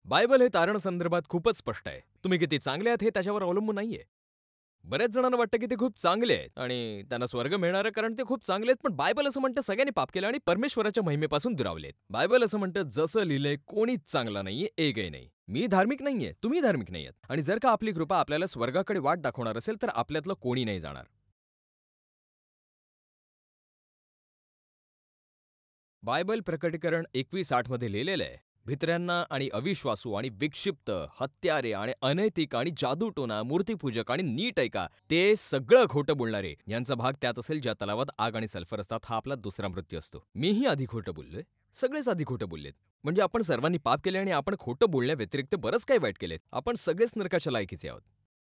Bible हे तारण संदर्भात खूपच स्पष्ट आहे. तुम्ही किती चांगले आहात हे त्याच्यावर अवलंबून नाहीये. बऱ्याच जणांना वाटतं की ते खूप चांगले आहेत आणि त्यांना स्वर्ग मिळणार आहे कारण ते खूप चांगले आहेत, पण बायबल असं म्हणतं सगळ्यांनी पाप केलं आणि परमेश्वराच्या महिमेपासून दुरावलेत. बायबल असं म्हणतं जसं लिहिलंय कोणीच चांगला नाहीये, एकही नाही. मी धार्मिक नाहीये, तुम्ही धार्मिक नाहीयेत आणि जर का आपली कृपा आपल्याला स्वर्गाकडे वाट दाखवणार असेल तर आपल्यातलं कोणी नाही जाणार. बायबल प्रकटीकरण 21:8 मध्ये लिहिलेलं आहे, भित्र्यांना आणि अविश्वासू आणि विक्षिप्त, हत्यारे आणि अनैतिक आणि जादूटोना, मूर्तीपूजक आणि नीट ऐका, ते सगळं खोटं बोलणारे यांचा भाग त्यात असेल ज्या तलावात आग आणि सल्फर असतात. हा आपला दुसरा मृत्यू असतो. मीही आधी खोटं बोललोय. सगळेच आधी खोटं बोललेत. म्हणजे आपण सर्वांनी पाप केले आणि आपण खोटं बोलण्याव्यतिरिक्त बरंच काही वाईट केलेत. आपण सगळेच नरकाच्या लायकीचे आहोत.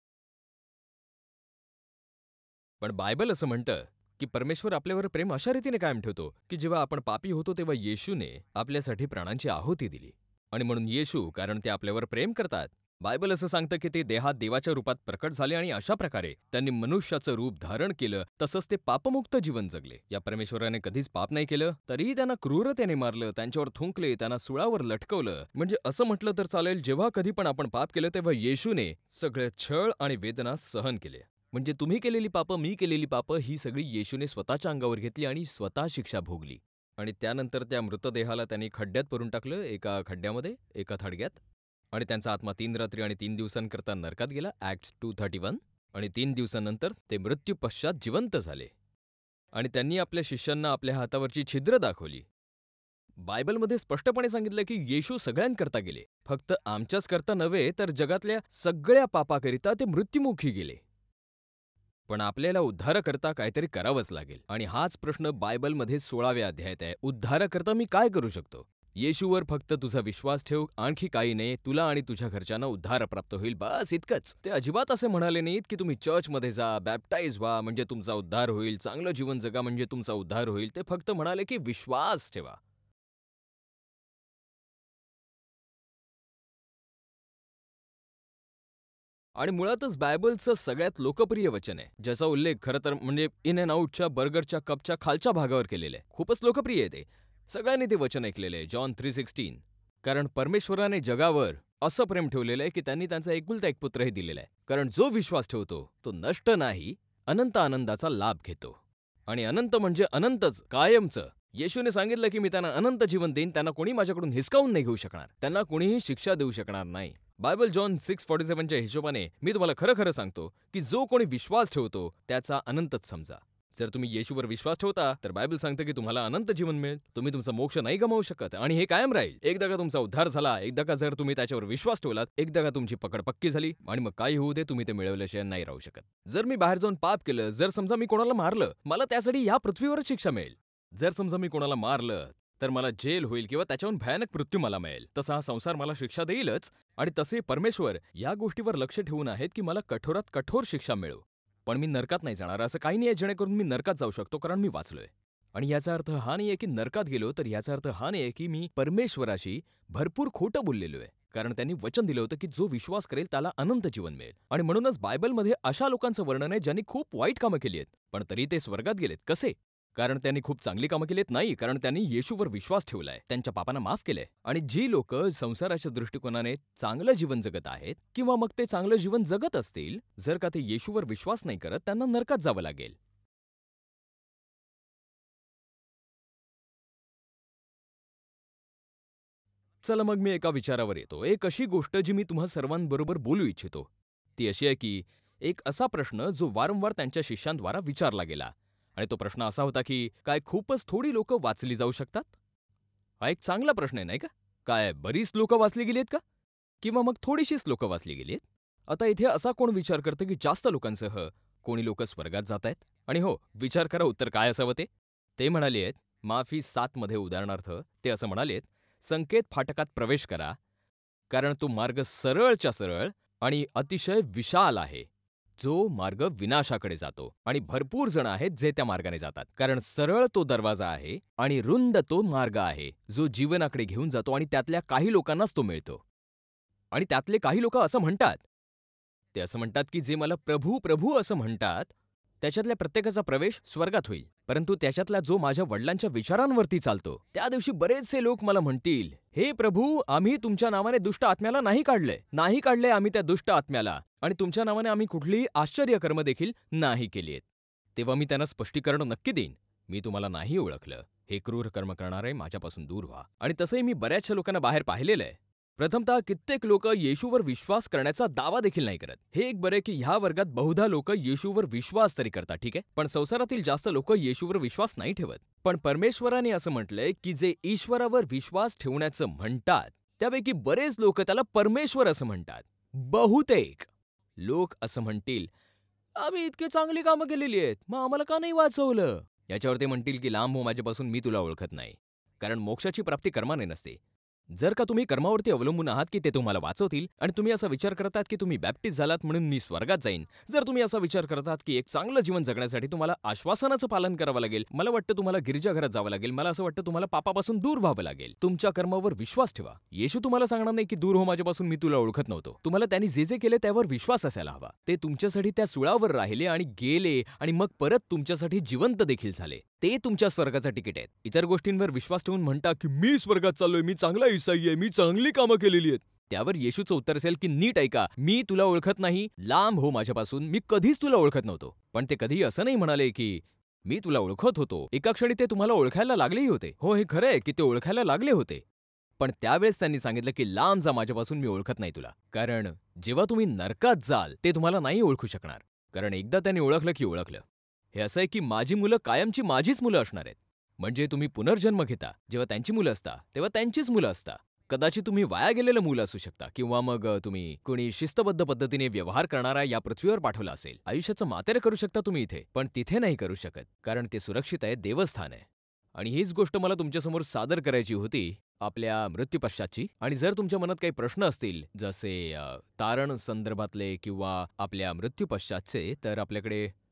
पण बायबल असं म्हणतं, की परमेश्वर आपल्यावर प्रेम अशा रीतीने कायम ठेवतो, की जेव्हा आपण पापी होतो तेव्हा येशूने आपल्यासाठी प्राणांची आहुती दिली. आणि म्हणून येशू, कारण ते आपल्यावर प्रेम करतात. बायबल असं सांगतं, की ते देहात देवाच्या रूपात प्रकट झाले आणि अशा प्रकारे त्यांनी मनुष्याचं रूप धारण केलं, तसंच ते पापमुक्त जीवन जगले. या परमेश्वराने कधीच पाप नाही केलं, तरीही त्यांना क्रूरतेने मारलं, त्यांच्यावर थुंकले, त्यांना सुळावर लटकवलं. म्हणजे असं म्हटलं तर चालेल, जेव्हा कधी पण आपण पाप केलं तेव्हा येशूने सगळे छळ आणि वेदना सहन केले. म्हणजे तुम्ही केलेली पापं, मी केलेली पापं ही सगळी येशूने स्वतःच्या अंगावर घेतली आणि स्वतः शिक्षा भोगली. आणि त्यानंतर त्या मृतदेहाला त्यांनी खड्ड्यात पुरून टाकलं, एका खड्ड्यामध्ये, एका थडग्यात. आणि त्यांचा आत्मा 3 रात्री आणि 3 दिवसांकरता नरकात गेला, ॲक्ट्स 2:31. आणि 3 दिवसांनंतर ते मृत्यूपश्चात जिवंत झाले. आणि त्यांनी आपल्या शिष्यांना आपल्या हातावरची छिद्र दाखवली. बायबलमध्ये स्पष्टपणे सांगितलं की येशू सगळ्यांकरता गेले, फक्त आमच्याच करता नव्हे, तर जगातल्या सगळ्या पापाकरिता ते मृत्युमुखी गेले. पण आपल्याला उद्धारकर्ता काहीतरी करावंच लागेल. आणि हाच प्रश्न बायबलमध्ये 16व्या अध्यायात आहे. उद्धारकर्ता मी काय करू शकतो? येशूवर फक्त तुझा विश्वास ठेव, आणखी काही नाही. तुला आणि तुझ्या घरच्यांना उद्धार प्राप्त होईल, बस इतकंच. ते अजिबात असे म्हणाले नाहीत की तुम्ही चर्चमध्ये जा, बॅप्टाइज व्हा म्हणजे तुमचा उद्धार होईल, चांगलं जीवन जगा म्हणजे तुमचा उद्धार होईल. ते फक्त म्हणाले की विश्वास ठेवा. आणि मुळातच बायबलचं सगळ्यात लोकप्रिय वचन आहे, ज्याचा उल्लेख खरं तर म्हणजे इन अँड आउटच्या बर्गरच्या कपच्या खालच्या भागावर केलेला आहे. खूपच लोकप्रिय आहे ते. सगळ्यांनी ते वचन ऐकलेलं आहे, जॉन 3:16. कारण परमेश्वराने जगावर असं प्रेम ठेवलेलं आहे की त्यांनी त्यांचा एकुलता एक पुत्रही दिलेला आहे. कारण जो विश्वास ठेवतो तो नष्ट नाही, अनंत आनंदाचा लाभ घेतो. आणि अनंत म्हणजे अनंतच, कायमचं. येशूने सांगितलं की मी त्यांना अनंत जीवन देईन, त्यांना कोणी माझ्याकडून हिसकावून नाही घेऊ शकणार, त्यांना कोणीही शिक्षा देऊ शकणार नाही. बायबल जॉन 6:47च्या हिशोबाने मी तुम्हाला खरं खरं सांगतो की जो कोणी विश्वास ठेवतो त्याचा अनंतच समजा. जर तुम्ही येशूवर विश्वास ठेवता तर बायबल सांगतं की तुम्हाला अनंत जीवन मिळेल. तुम्ही तुमचा मोक्ष नाही गमावू शकत आणि हे कायम राहील. एकदा का तुमचा उद्धार झाला, एकदा का जर तुम्ही त्याच्यावर विश्वास ठेवलात, एकदा का तुमची पकड पक्की झाली आणि मग काही होऊ दे, तुम्ही ते मिळवल्याशिवाय नाही राहू शकत. जर मी बाहेर जाऊन पाप केलं, जर समजा मी कोणाला मारलं, मला त्यासाठी या पृथ्वीवरच शिक्षा मिळेल. जर समजा मी कोणाला मारलं तर मला जेल होईल किंवा त्याच्याहून भयानक मृत्यू मला मिळेल. तसा हा संसार मला शिक्षा देईलच. आणि तसे परमेश्वर या गोष्टीवर लक्ष ठेवून आहेत की मला कठोरात कठोर शिक्षा मिळो. पण मी नरकात नाही जाणार, असं काही नाही आहे जेणेकरून मी नरकात जाऊ शकतो, कारण मी वाचलोय. आणि याचा अर्थ हा नाहीये की नरकात गेलो, तर याचा अर्थ हा नाहीये की मी परमेश्वराशी भरपूर खोटं बोललेलो आहे. कारण त्यांनी वचन दिलं होतं की जो विश्वास करेल त्याला अनंत जीवन मिळेल. आणि म्हणूनच बायबलमध्ये अशा लोकांचं वर्णन आहे ज्यांनी खूप वाईट कामं केली आहेत, पण तरी ते स्वर्गात गेलेत. कसे? कारण त्यांनी खूप चांगली कामं केलीत? नाही, कारण त्यांनी येशूवर विश्वास ठेवलाय, त्यांच्या पापांना माफ केलंय. आणि जी लोकं संसाराच्या दृष्टिकोनाने चांगलं जीवन जगत आहेत किंवा मग ते चांगलं जीवन जगत असतील, जर का ते येशूवर विश्वास नाही करत, त्यांना नरकात जावं लागेल. चला मग मी एका विचारावर येतो. एक अशी गोष्ट जी मी तुम्हा सर्वांबरोबर बोलू इच्छितो. ती अशी आहे की एक असा प्रश्न जो वारंवार त्यांच्या शिष्यांद्वारा विचारला गेला. आणि तो प्रश्न असा होता की काय खूपच थोडी लोकं वाचली जाऊ शकतात? हा एक चांगला प्रश्न आहे, नाही का? काय बरीच लोकं वाचली गेली आहेत का? किंवा मग थोडीशीच लोकं वाचली गेली आहेत? आता इथे असा कोण विचार करतं की जास्त लोकांसह कोणी लोकं स्वर्गात जातायत? आणि हो, विचार करा उत्तर काय असावं ते? ते म्हणाले आहेत, माफी 7 मध्ये उदाहरणार्थ ते असं म्हणालेत, संकेत फाटकात प्रवेश करा, कारण तो मार्ग सरळच्या सरळ आणि अतिशय विशाल आहे. जो मार्ग विनाशाकडे जातो आणि भरपूर जण आहेत जे त्या मार्गाने जातात. कारण सरळ तो दरवाजा आहे आणि रुंद तो मार्ग आहे, जो जीवनाकडे घेऊन जातो आणि त्यातल्या काही लोकांनाच तो मिळतो. आणि त्यातले काही लोकं असं म्हणतात, ते असं म्हणतात की जे मला प्रभू, प्रभू असं म्हणतात, त्याच्यातल्या प्रत्येकाचा प्रवेश स्वर्गात होईल. परंतु त्याच्यातला जो माझ्या वडिलांच्या विचारांवरती चालतो, त्या दिवशी बरेचसे लोक मला म्हणतील, हे प्रभू, आम्ही तुमच्या नावाने दुष्ट आत्म्याला नाही काढले आम्ही त्या दुष्ट आत्म्याला, आणि तुमच्या नावाने आम्ही कुठलीही आश्चर्यकर्म देखील नाही केली आहेत. तेव्हा मी त्यांना स्पष्टीकरण नक्की देईन, मी तुम्हाला नाही ओळखलं. हे क्रूर कर्म करणारे माझ्यापासून दूर व्हा. आणि तसंही मी बऱ्याचशा लोकांना बाहेर पाहिलेलं आहे. प्रथमतः कित्येक लोक येशूवर विश्वास करण्याचा दावा देखील नाही करत. हे एक बरे की ह्या वर्गात बहुधा लोक येशूवर विश्वास तरी करतात, ठीक आहे, पण संसारातील जास्त लोक येशूवर विश्वास नाही ठेवत. पण परमेश्वराने असं म्हटलंय की जे ईश्वरावर विश्वास ठेवण्याचं म्हणतात, त्यापैकी बरेच लोक त्याला परमेश्वर असं म्हणतात. बहुतेक लोक असं म्हणतील, आम्ही इतकी चांगली कामं केलेली आहेत, मग आम्हाला का नाही वाचवलं? याच्यावर ते म्हणतील की लांब हो माझ्यापासून, मी तुला ओळखत नाही. कारण मोक्षाची प्राप्ती कर्माने नसते. जर का तुम्ही कर्मावरती अवलंबून आहात की ते तुम्हाला वाचवतील, आणि तुम्ही असा विचार करतात की तुम्ही बॅप्टिस्ट झालात म्हणून मी स्वर्गात जाईन, जर तुम्ही असा विचार करतात की एक चांगलं जीवन जगण्यासाठी तुम्हाला आश्वासनाचं पालन करावं लागेल, मला वाटतं तुम्हाला गिरिजाघरात जावं लागेल, मला असं वाटतं तुम्हाला पापापासून दूर व्हावं लागेल, तुमच्या कर्मावर विश्वास ठेवा. येशू तुम्हाला सांगणार नाही की दूर हो माझ्यापासून, मी तुला ओळखत नव्हतो. तुम्हाला त्यांनी जे जे केले त्यावर विश्वास असायला हवा. ते तुमच्यासाठी त्या सुळावर राहिले आणि गेले, आणि मग परत तुमच्यासाठी जिवंत देखील झाले. ते तुमच्या स्वर्गाचं तिकीट आहेत. इतर गोष्टींवर विश्वास ठेवून म्हणता की मी स्वर्गात चाललोय, मी चांगला ईसाई आहे, मी चांगली कामं केलेली आहेत. त्यावर येशूचं उत्तर असेल की नीट ऐका, मी तुला ओळखत नाही, लांब हो माझ्यापासून, मी कधीच तुला ओळखत नव्हतो. पण ते कधीही असं नाही म्हणाले की मी तुला ओळखत होतो. एका क्षणी ते तुम्हाला ओळखायला लागलेही होते. हो, हे खरं आहे की ते ओळखायला लागले होते. पण त्यावेळेस त्यांनी सांगितलं की लांब जा माझ्यापासून, मी ओळखत नाही तुला. कारण जेव्हा तुम्ही नरकात जाल ते तुम्हाला नाही ओळखू शकणार. कारण एकदा त्यांनी ओळखलं की ओळखलं. हे असं आहे की माझी मुलं कायमची माझीच मुलं असणार आहेत. म्हणजे तुम्ही पुनर्जन्म घेता, जेव्हा त्यांची मुलं असता तेव्हा त्यांचीच मुलं असता. कदाचित तुम्ही वाया गेलेलं मुलं असू शकता, किंवा मग तुम्ही कोणी शिस्तबद्ध पद्धतीने व्यवहार करणारा या पृथ्वीवर पाठवला असेल. आयुष्याचं मातेरं करू शकता तुम्ही इथे, पण तिथे नाही करू शकत, कारण ते सुरक्षित आहे, देवस्थान आहे. आणि हीच गोष्ट मला तुमच्यासमोर सादर करायची होती आपल्या मृत्यूपश्चातची. आणि जर तुमच्या मनात काही प्रश्न असतील, जसे तारण संदर्भातले किंवा आपल्या मृत्यूपश्चातचे, तर आपल्याकडे